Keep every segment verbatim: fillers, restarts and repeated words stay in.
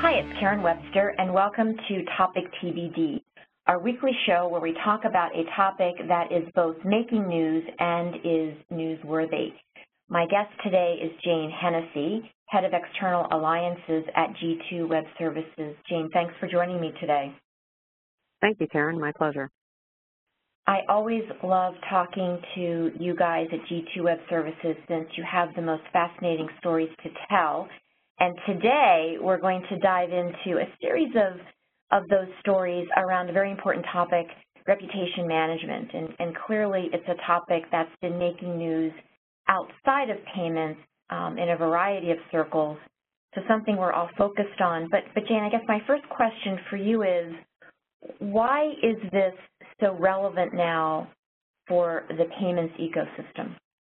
Hi, it's Karen Webster, and welcome to Topic T B D, our weekly show where we talk about a topic that is both making news and is newsworthy. My guest today is Jane Hennessy, Head of External Alliances at G two Web Services. Jane, thanks for joining me today. Thank you, Karen. My pleasure. I always love talking to you guys at G two Web Services since you have the most fascinating stories to tell. And today we're going to dive into a series of, of those stories around a very important topic, reputation management. And, and clearly it's a topic that's been making news outside of payments um, in a variety of circles, so something we're all focused on. But, but Jane, I guess my first question for you is, why is this so relevant now for the payments ecosystem?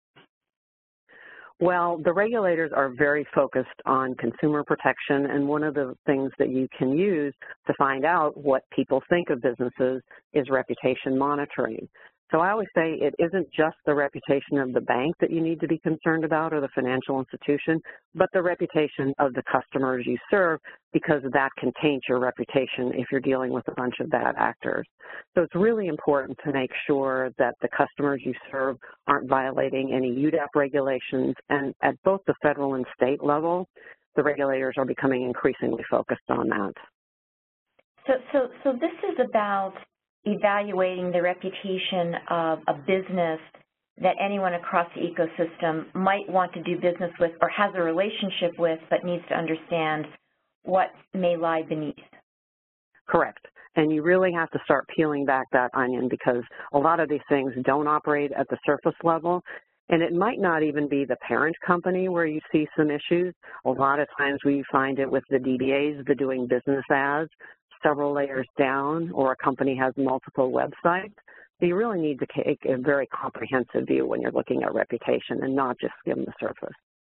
Well, the regulators are very focused on consumer protection, and one of the things that you can use to find out what people think of businesses is reputation monitoring. So I always say it isn't just the reputation of the bank that you need to be concerned about or the financial institution, but the reputation of the customers you serve, because that can taint your reputation if you're dealing with a bunch of bad actors. So it's really important to make sure that the customers you serve aren't violating any U D A P regulations, and at both the federal and state level, the regulators are becoming increasingly focused on that. So, so, so this is about evaluating the reputation of a business that anyone across the ecosystem might want to do business with or has a relationship with, but needs to understand what may lie beneath. Correct. And you really have to start peeling back that onion, because a lot of these things don't operate at the surface level. And it might not even be the parent company where you see some issues. A lot of times we find it with the D B As, the doing business as, several layers down, or a company has multiple websites. So you really need to take a very comprehensive view when you're looking at reputation and not just skim the surface.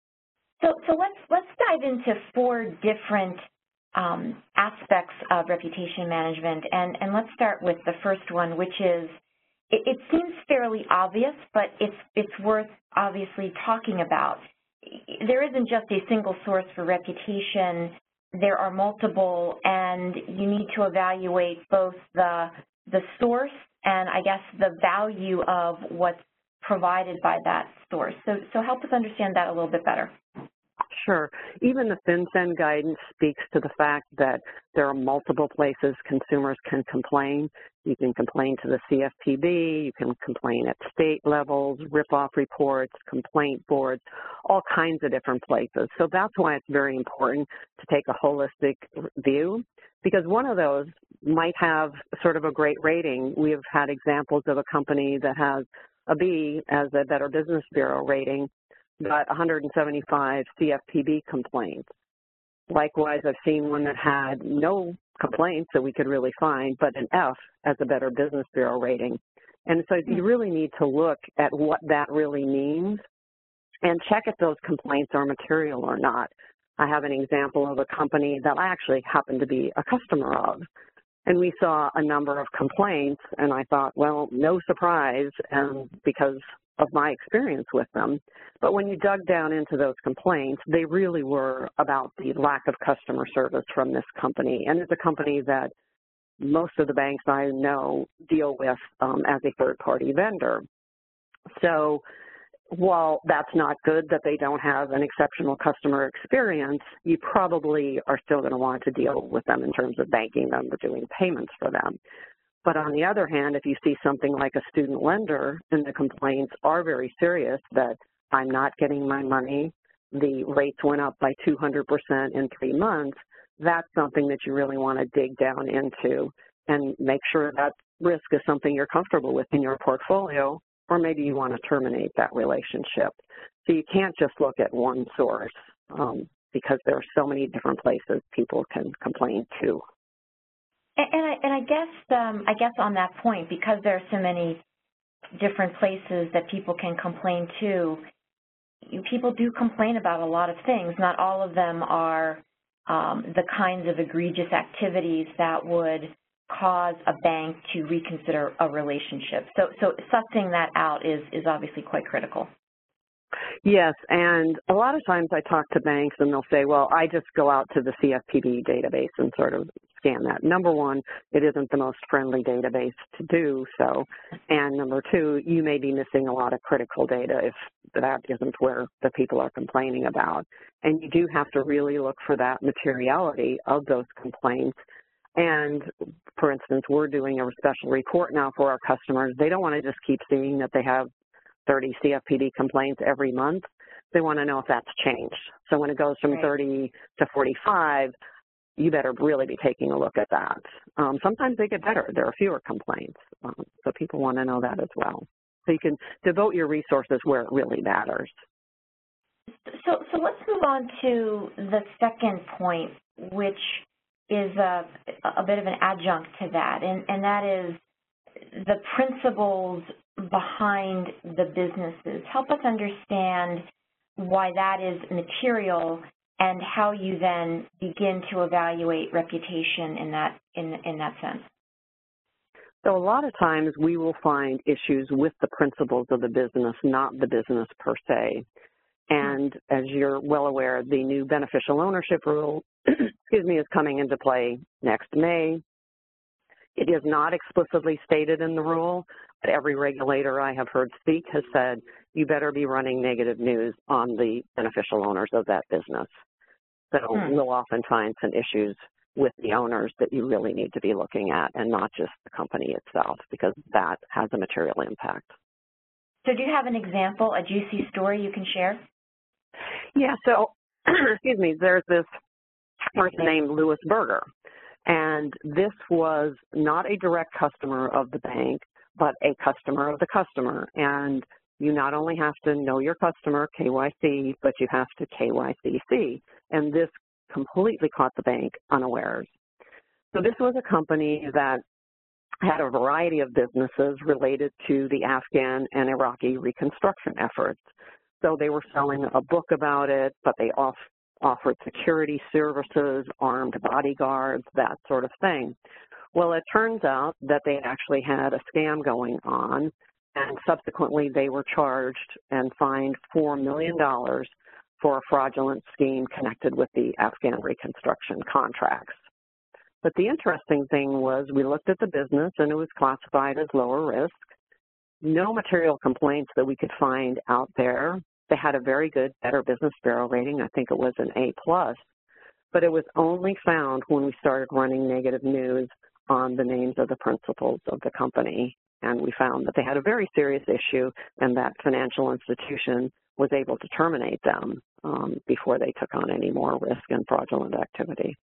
So, so let's, let's dive into four different um, aspects of reputation management, and, and let's start with the first one, which is, it, it seems fairly obvious, but it's, it's worth obviously talking about. There isn't just a single source for reputation. There are multiple, and you need to evaluate both the, the source and, I guess, the value of what's provided by that source. So, so help us understand that a little bit better. Sure. Even the FinCEN guidance speaks to the fact that there are multiple places consumers can complain. You can complain to the C F P B, you can complain at state levels, rip-off reports, complaint boards, all kinds of different places. So that's why it's very important to take a holistic view, because one of those might have sort of a great rating. We have had examples of a company that has a B as a Better Business Bureau rating, got one hundred seventy-five C F P B complaints. Likewise, I've seen one that had no complaints that we could really find, but an F as a Better Business Bureau rating. And so you really need to look at what that really means and check if those complaints are material or not. I have an example of a company that I actually happened to be a customer of. And we saw a number of complaints, and I thought, well, no surprise, and because of my experience with them. But when you dug down into those complaints, they really were about the lack of customer service from this company. And it's a company that most of the banks I know deal with um, as a third-party vendor. So while that's not good that they don't have an exceptional customer experience, you probably are still going to want to deal with them in terms of banking them or doing payments for them. But on the other hand, if you see something like a student lender and the complaints are very serious, that I'm not getting my money, the rates went up by two hundred percent in three months, that's something that you really want to dig down into and make sure that risk is something you're comfortable with in your portfolio, or maybe you want to terminate that relationship. So you can't just look at one source um, because there are so many different places people can complain to. And, and, I, and I guess um, I guess on that point, because there are so many different places that people can complain to, you, people do complain about a lot of things. Not all of them are um, the kinds of egregious activities that would cause a bank to reconsider a relationship. So, so sussing that out is, is obviously quite critical. Yes, and a lot of times I talk to banks and they'll say, well, I just go out to the C F P B database and sort of scan that. Number one, it isn't the most friendly database to do so. And number two, you may be missing a lot of critical data if that isn't where the people are complaining about. And you do have to really look for that materiality of those complaints. And for instance, we're doing a special report now for our customers. They don't want to just keep seeing that they have thirty C F P B complaints every month. They want to know if that's changed. So when it goes from right. thirty to forty-five, you better really be taking a look at that. Um, sometimes they get better. There are fewer complaints. Um, so people want to know that as well. So you can devote your resources where it really matters. So, so let's move on to the second point, which is a, a bit of an adjunct to that, and, and that is the principles behind the businesses. Help us understand why that is material and how you then begin to evaluate reputation in that in in that sense. So a lot of times we will find issues with the principles of the business, not the business per se. And as you're well aware, the new beneficial ownership rule, excuse me, is coming into play next May. It is not explicitly stated in the rule, but every regulator I have heard speak has said, you better be running negative news on the beneficial owners of that business. So hmm. we'll often find some issues with the owners that you really need to be looking at and not just the company itself, because that has a material impact. So do you have an example, a juicy story you can share? Yeah, so, excuse me, there's this person named Louis Berger. And this was not a direct customer of the bank, but a customer of the customer. And you not only have to know your customer, K Y C, but you have to K Y C C. And this completely caught the bank unawares. So this was a company that had a variety of businesses related to the Afghan and Iraqi reconstruction efforts. So they were selling a book about it, but they off offered security services, armed bodyguards, that sort of thing. Well, it turns out that they actually had a scam going on, and subsequently they were charged and fined four million dollars for a fraudulent scheme connected with the Afghan reconstruction contracts. But the interesting thing was we looked at the business and it was classified as lower risk. No material complaints that we could find out there. They had a very good Better Business Bureau rating. I think it was an A plus, but it was only found when we started running negative news on the names of the principals of the company. And we found that they had a very serious issue and that financial institution was able to terminate them um, before they took on any more risk and fraudulent activity.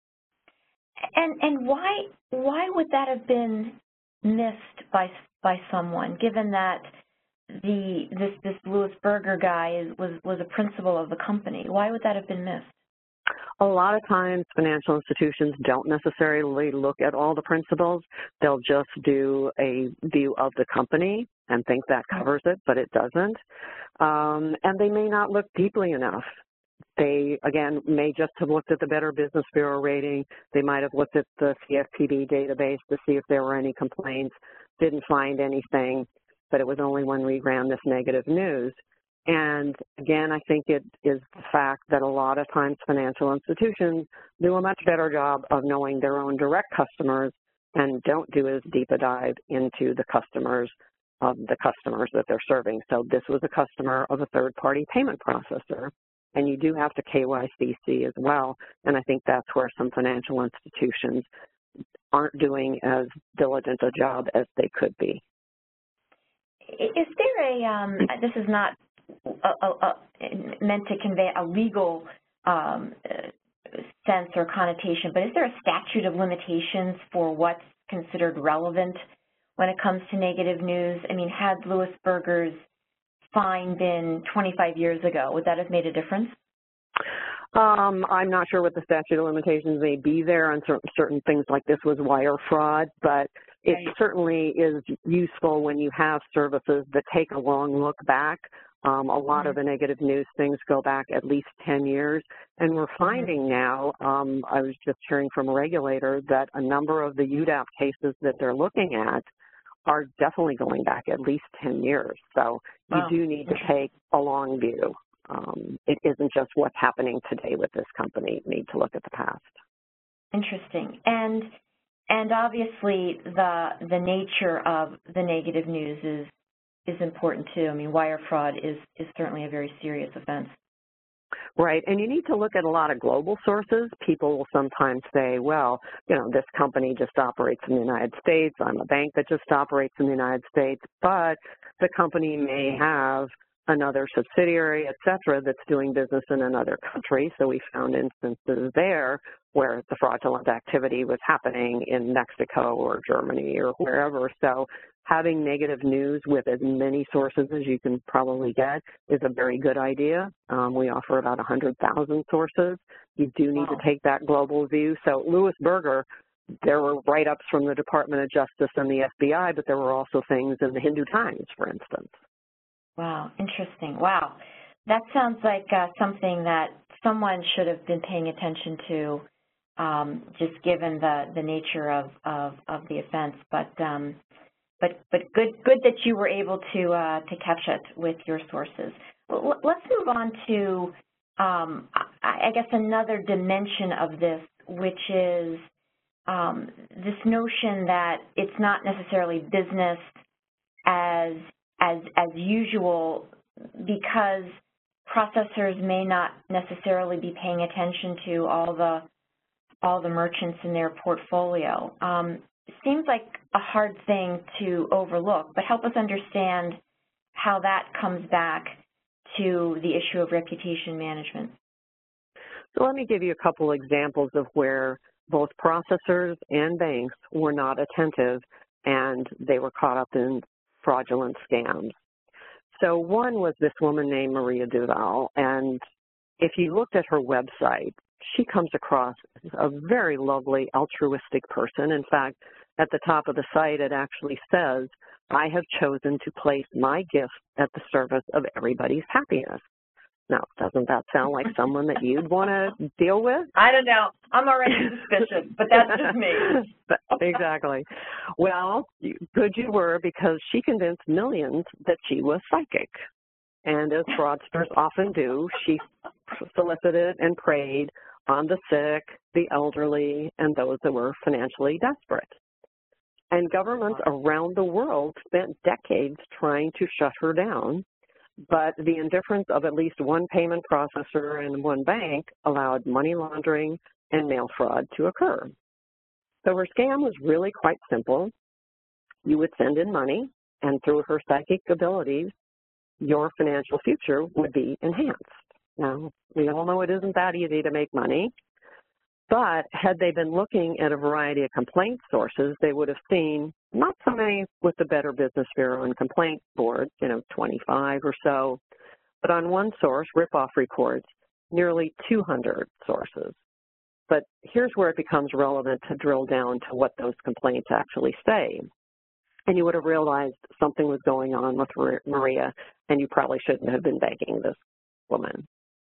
And and why why would that have been missed by by someone, given that the this this Louis Berger guy is, was was a principal of the company? Why would that have been missed? A lot of times financial institutions don't necessarily look at all the principles. They'll just do a view of the company and think that covers it, but it doesn't. Um, and they may not look deeply enough. They, again, may just have looked at the Better Business Bureau rating. They might have looked at the C F P B database to see if there were any complaints, didn't find anything, but it was only when we ran this negative news. And again, I think it is the fact that a lot of times financial institutions do a much better job of knowing their own direct customers and don't do as deep a dive into the customers of the customers that they're serving. So this was a customer of a third-party payment processor, and you do have to K Y C C as well. And I think that's where some financial institutions aren't doing as diligent a job as they could be. Is there a, um, this is not a, a, a, meant to convey a legal um, sense or connotation, but is there a statute of limitations for what's considered relevant when it comes to negative news? I mean, had Louis Berger's fine been twenty-five years ago, would that have made a difference? Um, I'm not sure what the statute of limitations may be there on certain, certain things like this was wire fraud, but it right. certainly is useful when you have services that take a long look back. Um, a lot mm-hmm. of the negative news things go back at least ten years, and we're finding mm-hmm. now, um, I was just hearing from a regulator, that a number of the U D A P cases that they're looking at are definitely going back at least ten years. So you Wow. do need to take a long view. Um, it isn't just what's happening today with this company. You need to look at the past. Interesting. And and obviously the the nature of the negative news is is important too. I mean, wire fraud is is certainly a very serious offense. Right, and you need to look at a lot of global sources. People will sometimes say, well, you know, this company just operates in the United States. I'm a bank that just operates in the United States, but the company may have another subsidiary, et cetera, that's doing business in another country. So we found instances there where the fraudulent activity was happening in Mexico or Germany or wherever. So having negative news with as many sources as you can probably get is a very good idea. Um, we offer about one hundred thousand sources. You do need Wow. to take that global view. So Louis Berger, there were write-ups from the Department of Justice and the F B I, but there were also things in the Hindu Times, for instance. Wow, interesting. Wow. That sounds like uh, something that someone should have been paying attention to, um, just given the, the nature of, of, of the offense. But um, but but good good that you were able to uh, to catch it with your sources. Well, let's move on to um, I, I guess another dimension of this, which is um, this notion that it's not necessarily business as as as usual, because processors may not necessarily be paying attention to all the all the merchants in their portfolio. Um, it seems like a hard thing to overlook, but help us understand how that comes back to the issue of reputation management. So let me give you a couple examples of where both processors and banks were not attentive and they were caught up in fraudulent scams. So one was this woman named Maria Duval, and if you looked at her website, she comes across as a very lovely, altruistic person. In fact, at the top of the site, it actually says, I have chosen to place my gift at the service of everybody's happiness. Now, doesn't that sound like someone that you'd want to deal with? I don't know. I'm already suspicious, but that's just me. Exactly. Well, good you were, because she convinced millions that she was psychic. And as fraudsters often do, she solicited and preyed on the sick, the elderly, and those that were financially desperate. And governments around the world spent decades trying to shut her down, but the indifference of at least one payment processor and one bank allowed money laundering and mail fraud to occur. So her scam was really quite simple. You would send in money, and through her psychic abilities, your financial future would be enhanced. Now, we all know it isn't that easy to make money, but had they been looking at a variety of complaint sources, they would have seen not so many with the Better Business Bureau and complaint boards, you know, twenty-five or so, but on one source, Ripoff Reports, nearly two hundred sources. But here's where it becomes relevant to drill down to what those complaints actually say. And you would have realized something was going on with Maria, and you probably shouldn't have been banking this woman.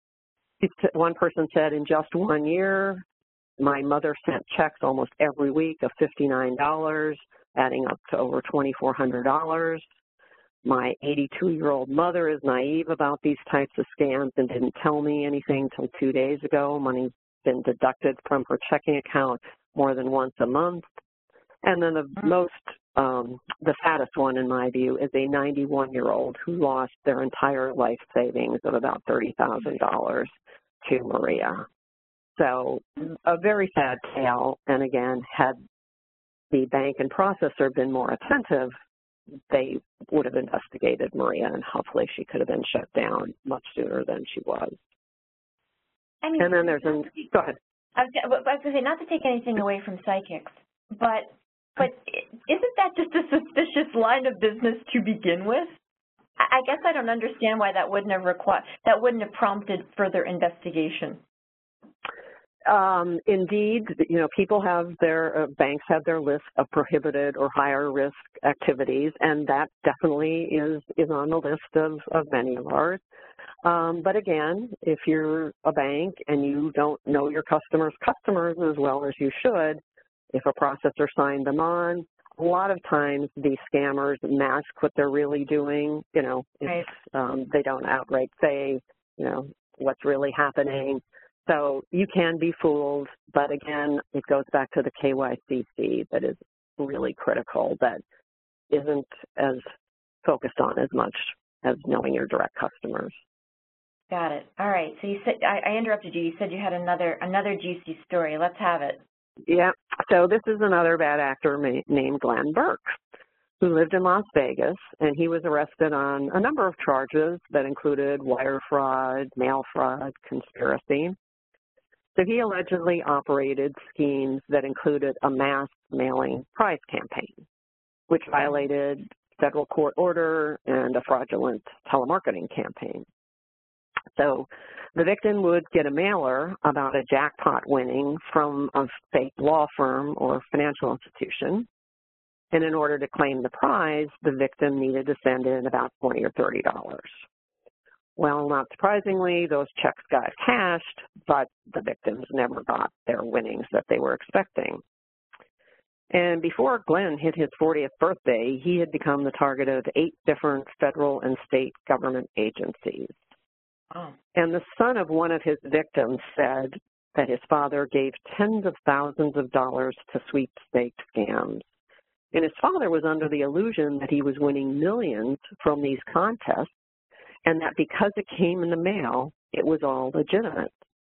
One person said, in just one year, my mother sent checks almost every week of fifty-nine dollars, adding up to over twenty-four hundred dollars. My eighty-two-year-old mother is naive about these types of scams and didn't tell me anything until two days ago. Money's been deducted from her checking account more than once a month. And then the most, um, the saddest one in my view is a ninety-one-year-old who lost their entire life savings of about thirty thousand dollars to Maria. So a very sad tale, and again, had the bank and processor been more attentive, they would have investigated Maria, and hopefully she could have been shut down much sooner than she was. I mean, and then there's an, go ahead. I was, I was going to say, not to take anything away from psychics, but but isn't that just a suspicious line of business to begin with? I guess I don't understand why that wouldn't have required, that wouldn't have prompted further investigation. Um, indeed, you know, people have their, uh, banks have their list of prohibited or higher risk activities, and that definitely is, is on the list of, of many of ours. Um, but again, if you're a bank and you don't know your customers' customers as well as you should, if a processor signed them on, a lot of times these scammers mask what they're really doing. You know, it's, right. um, they don't outright say, you know, what's really happening. So you can be fooled, but again, it goes back to the K Y C C that is really critical, that isn't as focused on as much as knowing your direct customers. Got it. All right. So you said, I, I interrupted you. You said you had another another juicy story. Let's have it. Yeah. So this is another bad actor named Glenn Burke, who lived in Las Vegas, and he was arrested on a number of charges that included wire fraud, mail fraud, conspiracy. So he allegedly operated schemes that included a mass mailing prize campaign, which violated federal court order and a fraudulent telemarketing campaign. So the victim would get a mailer about a jackpot winning from a fake law firm or financial institution. And in order to claim the prize, the victim needed to send in about twenty or thirty dollars. Well, not surprisingly, those checks got cashed, but the victims never got their winnings that they were expecting. And before Glenn hit his fortieth birthday, he had become the target of eight different federal and state government agencies. Oh. And the son of one of his victims said that his father gave tens of thousands of dollars to sweepstakes scams. And his father was under the illusion that he was winning millions from these contests, and that because it came in the mail, it was all legitimate.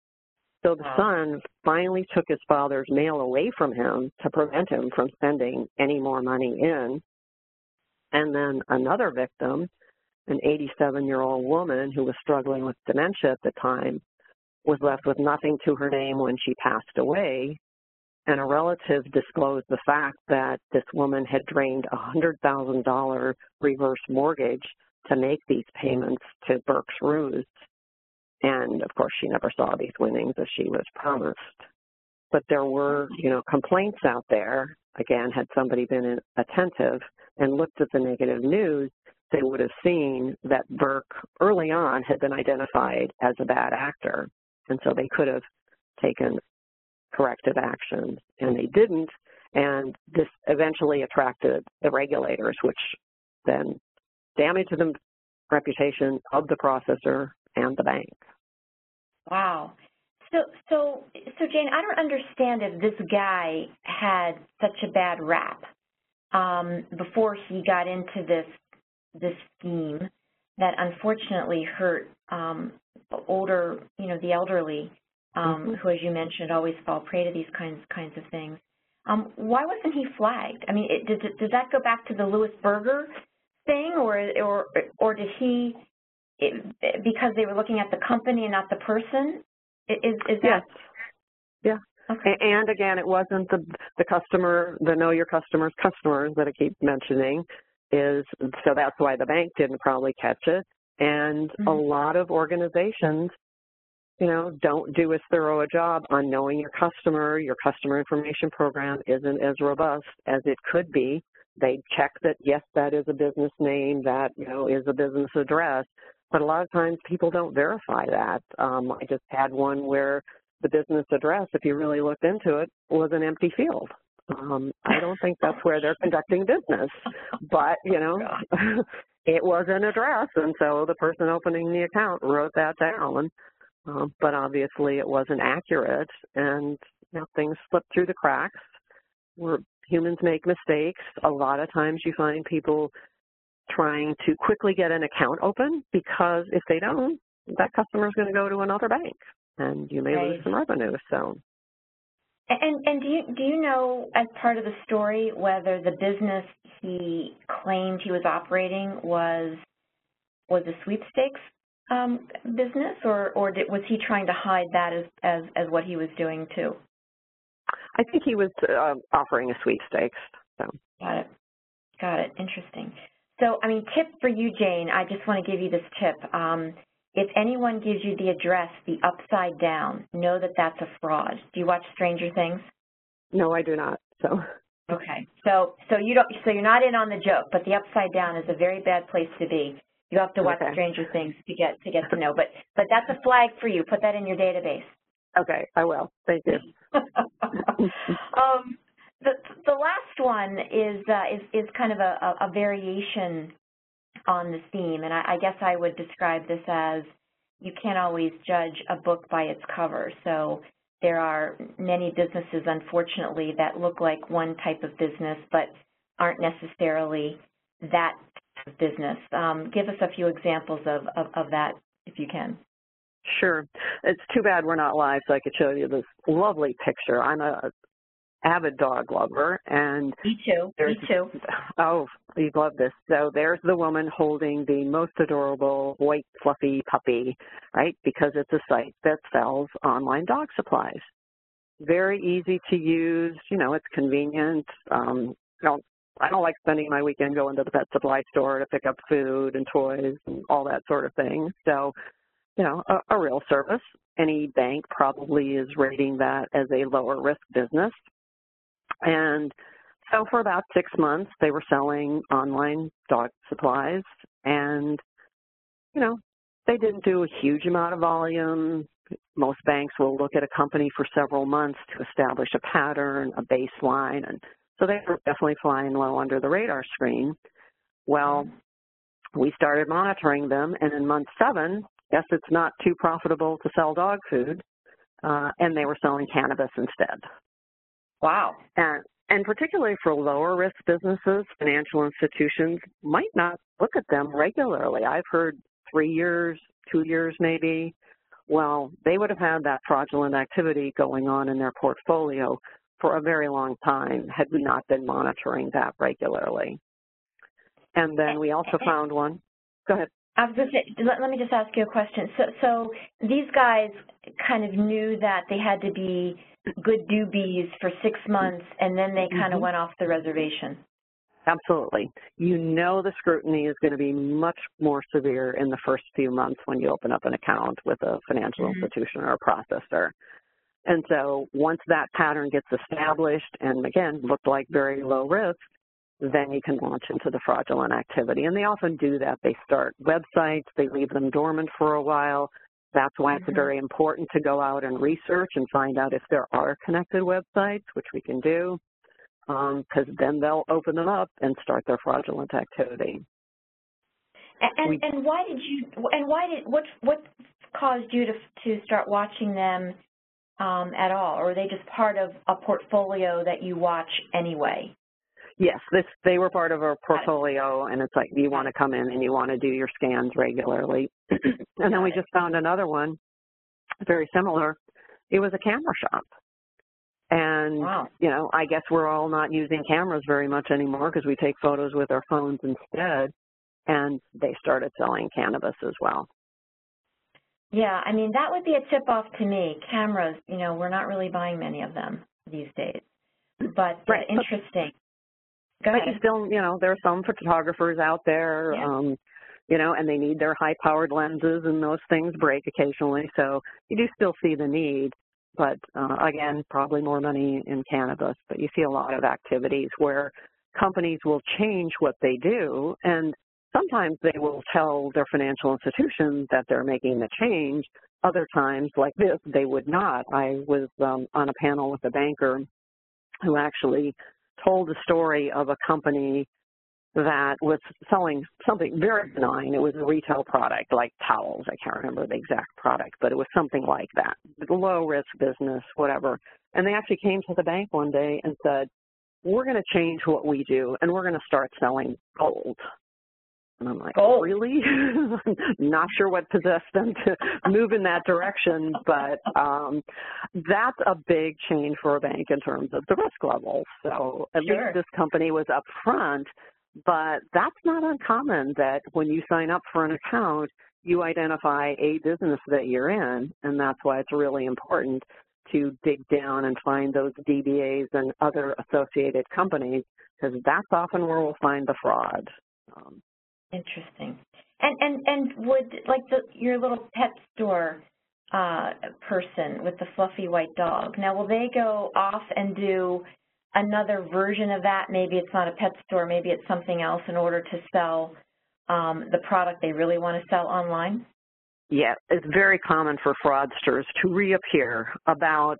So the Wow. son finally took his father's mail away from him to prevent him from sending any more money in. And then another victim, an eighty-seven-year-old woman who was struggling with dementia at the time, was left with nothing to her name when she passed away, and a relative disclosed the fact that this woman had drained a one hundred thousand dollars reverse mortgage to make these payments to Burke's Ruse. And, of course, she never saw these winnings as she was promised. But there were, you know, complaints out there. Again, had somebody been attentive and looked at the negative news, they would have seen that Burke early on had been identified as a bad actor. And so they could have taken corrective action, and they didn't. And this eventually attracted the regulators, which then damaged the reputation of the processor and the bank. Wow. So, so, so Jane, I don't understand if this guy had such a bad rap um, before he got into this this scheme that unfortunately hurt um, older, you know, the elderly, um, mm-hmm. who, as you mentioned, always fall prey to these kinds kinds of things. Um, why wasn't he flagged? I mean, it, does, does that go back to the Louis Berger thing, or or or did he? It, because they were looking at the company and not the person? Is, is that? Yes. Yeah. Okay. And again, it wasn't the the customer, the know your customers customers that I keep mentioning, is so that's why the bank didn't probably catch it. And mm-hmm. a lot of organizations, you know, don't do as thorough a job on knowing your customer. Your customer information program isn't as robust as it could be. They check that, yes, that is a business name, that, you know, is a business address. But a lot of times people don't verify that. Um, I just had one where the business address, if you really looked into it, was an empty field. Um, I don't think that's where they're conducting business. But, you know, it was an address, and so the person opening the account wrote that down. Um, but obviously it wasn't accurate, and you know, things slip through the cracks. We're, humans make mistakes. A lot of times you find people trying to quickly get an account open, because if they don't, that customer is going to go to another bank, and you may right. lose some revenue. So, and and do you do you know, as part of the story, whether the business he claimed he was operating was was a sweepstakes um, business, or or did, was he trying to hide that as as as what he was doing too? I think he was uh, offering a sweepstakes. So got it, got it. Interesting. So, I mean, tip for you, Jane, I just want to give you this tip. Um, if anyone gives you the address, the upside down, know that that's a fraud. Do you watch Stranger Things? No, I do not. So. Okay. So, so you don't. So you're not in on the joke, but the upside down is a very bad place to be. You have to watch okay. Stranger Things to get to get to know. But but that's a flag for you. Put that in your database. Okay, I will. Thank you. um, the, the last one is, uh, is, is kind of a, a variation on the theme, and I, I guess I would describe this as you can't always judge a book by its cover. So there are many businesses, unfortunately, that look like one type of business but aren't necessarily that type of business. Um, give us a few examples of, of, of that, if you can. Sure. It's too bad we're not live, so I could show you this lovely picture. I'm a avid dog lover, and me too. Me too. Oh, you love this. So there's the woman holding the most adorable white fluffy puppy, right? Because it's a site that sells online dog supplies. Very easy to use. You know, it's convenient. Um, I don't, I don't like spending my weekend going to the pet supply store to pick up food and toys and all that sort of thing. So, you know, a, a real service. Any bank probably is rating that as a lower risk business. And so for about six months, they were selling online dog supplies, and, you know, they didn't do a huge amount of volume. Most banks will look at a company for several months to establish a pattern, a baseline, and so they were definitely flying low under the radar screen. Well, we started monitoring them, and in month seven, guess it's not too profitable to sell dog food, uh, and they were selling cannabis instead. Wow. And, and particularly for lower risk businesses, financial institutions might not look at them regularly. I've heard three years, two years maybe. Well, they would have had that fraudulent activity going on in their portfolio for a very long time had we not been monitoring that regularly. And then we also found one. Go ahead. I was going to say, let, let me just ask you a question. So, so these guys kind of knew that they had to be good doobies for six months, and then they kind of mm-hmm. went off the reservation. Absolutely. You know the scrutiny is going to be much more severe in the first few months when you open up an account with a financial mm-hmm. institution or a processor. And so once that pattern gets established and, again, looked like very low risk, then you can launch into the fraudulent activity. And they often do that. They start websites. They leave them dormant for a while. That's why it's mm-hmm. very important to go out and research and find out if there are connected websites, which we can do, because um, then they'll open them up and start their fraudulent activity. And, and, we, and why did you? And why did what? What caused you to to start watching them um, at all, or are they just part of a portfolio that you watch anyway? Yes, this, they were part of our portfolio, and it's like you want to come in and you want to do your scans regularly. And then we just found another one, very similar. It was a camera shop. And, wow. you know, I guess we're all not using cameras very much anymore because we take photos with our phones instead, and they started selling cannabis as well. Yeah, I mean, that would be a tip-off to me. Cameras, you know, we're not really buying many of them these days, but right. uh, interesting. But you still, you know, there are some photographers out there, yeah. um, you know, and they need their high-powered lenses, and those things break occasionally. So you do still see the need, but, uh, again, probably more money in cannabis. But you see a lot of activities where companies will change what they do, and sometimes they will tell their financial institutions that they're making the change. Other times, like this, they would not. I was um, on a panel with a banker who actually told the story of a company that was selling something very benign. It was a retail product like towels. I can't remember the exact product, but it was something like that. Low risk business, whatever. And they actually came to the bank one day and said, we're going to change what we do and we're going to start selling gold. And I'm like, gold. Really? Not sure what possessed them to move in that direction, but um, that's a big change for a bank in terms of the risk level. So at sure. least this company was up front, but that's not uncommon that when you sign up for an account, you identify a business that you're in, and that's why it's really important to dig down and find those D B As and other associated companies, because that's often where we'll find the fraud. Um, Interesting. And and and would like the your little pet store uh, person with the fluffy white dog, now will they go off and do another version of that? Maybe it's not a pet store, maybe it's something else in order to sell um, the product they really want to sell online? Yeah, it's very common for fraudsters to reappear about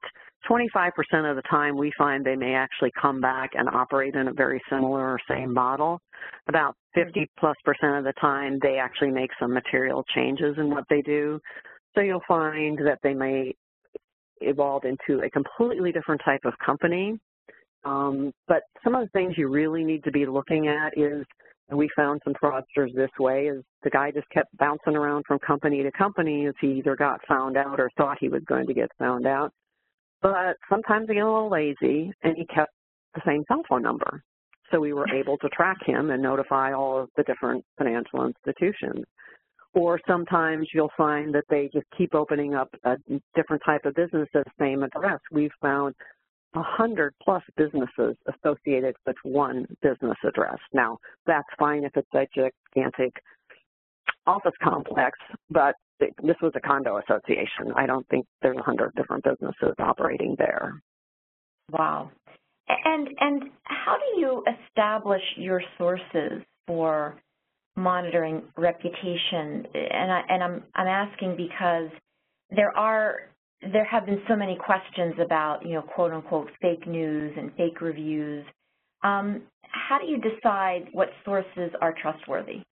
twenty-five percent of the time we find they may actually come back and operate in a very similar or same model. About fifty plus percent of the time they actually make some material changes in what they do. So you'll find that they may evolve into a completely different type of company. Um, but some of the things you really need to be looking at is, and we found some fraudsters this way, is the guy just kept bouncing around from company to company as he either got found out or thought he was going to get found out. But sometimes he got a little lazy and he kept the same cell phone number. So we were able to track him and notify all of the different financial institutions. Or sometimes you'll find that they just keep opening up a different type of business at the same address. We've found a hundred plus businesses associated with one business address. Now, that's fine if it's a gigantic office complex, but this was a condo association. I don't think there's a hundred different businesses operating there. Wow. And and how do you establish your sources for monitoring reputation? And I and I'm I'm asking because there are there have been so many questions about, you know, quote unquote fake news and fake reviews. Um, how do you decide what sources are trustworthy?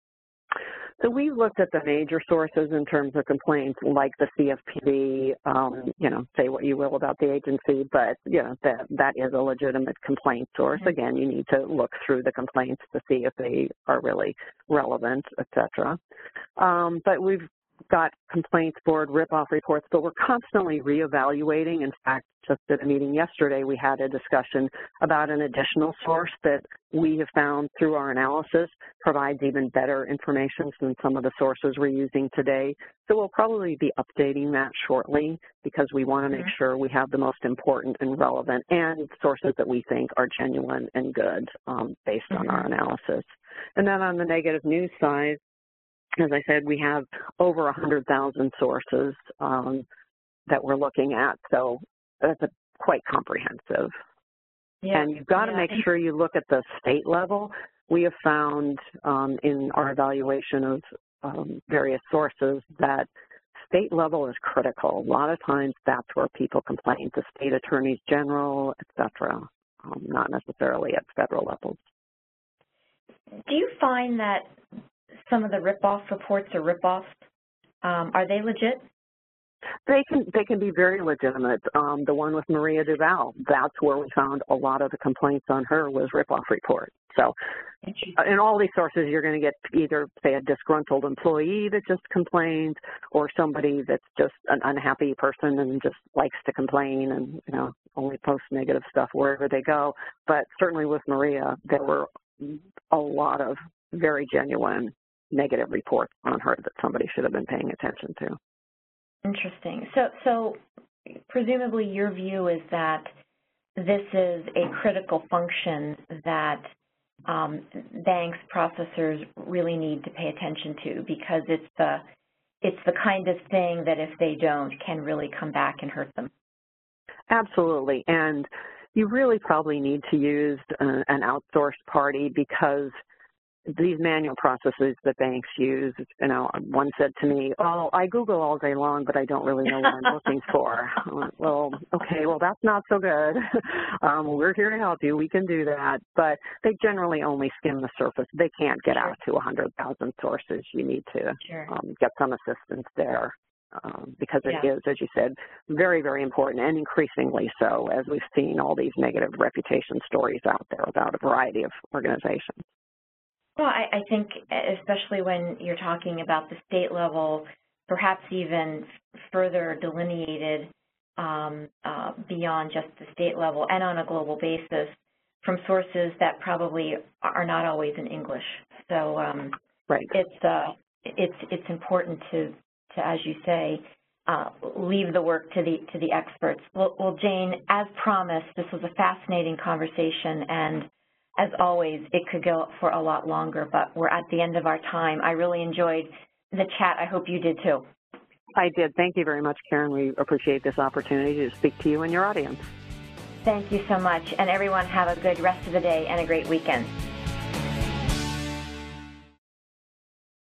So we looked at the major sources in terms of complaints, like the C F P B. Um, you know, say what you will about the agency, but you know that that is a legitimate complaint source. Mm-hmm. Again, you need to look through the complaints to see if they are really relevant, et cetera. Um, but we've got complaints board rip-off reports, but we're constantly reevaluating. In fact, just at a meeting yesterday, we had a discussion about an additional source that we have found through our analysis provides even better information than some of the sources we're using today. So we'll probably be updating that shortly because we want to make mm-hmm. sure we have the most important and relevant and sources that we think are genuine and good um, based mm-hmm. on our analysis. And then on the negative news side, as I said, we have over one hundred thousand sources um, that we're looking at, so that's a, quite comprehensive. Yeah. And you've got to yeah. make sure you look at the state level. We have found um, in our evaluation of um, various sources that state level is critical. A lot of times that's where people complain to state attorneys general, et cetera, um, not necessarily at federal levels. Do you find that some of the rip-off reports or rip-offs, um, are they legit? They can they can be very legitimate. Um, the one with Maria Duval, that's where we found a lot of the complaints on her was rip-off report. So in all these sources, you're going to get either, say, a disgruntled employee that just complained or somebody that's just an unhappy person and just likes to complain and, you know, only post negative stuff wherever they go. But certainly with Maria, there were a lot of very genuine negative reports on her that somebody should have been paying attention to. Interesting. So, so presumably your view is that this is a critical function that um, banks, processors really need to pay attention to because it's the, it's the kind of thing that if they don't can really come back and hurt them. Absolutely. And you really probably need to use uh, an outsourced party because these manual processes that banks use, you know, one said to me, oh, I Google all day long, but I don't really know what I'm looking for. Well, okay, well, that's not so good. Um, we're here to help you. We can do that. But they generally only skim the surface. They can't get sure. out to one hundred thousand sources. You need to sure. um, get some assistance there um, because it yeah. is, as you said, very, very important and increasingly so as we've seen all these negative reputation stories out there about a variety of organizations. Well, I, I think especially when you're talking about the state level, perhaps even further delineated um, uh, beyond just the state level and on a global basis from sources that probably are not always in English. So um, right. it's, uh, it's, it's important to, to, as you say, uh, leave the work to the, to the experts. Well, well, Jane, as promised, this was a fascinating conversation, and as always, it could go for a lot longer, but we're at the end of our time. I really enjoyed the chat. I hope you did too. I did. Thank you very much, Karen. We appreciate this opportunity to speak to you and your audience. Thank you so much. And everyone have a good rest of the day and a great weekend.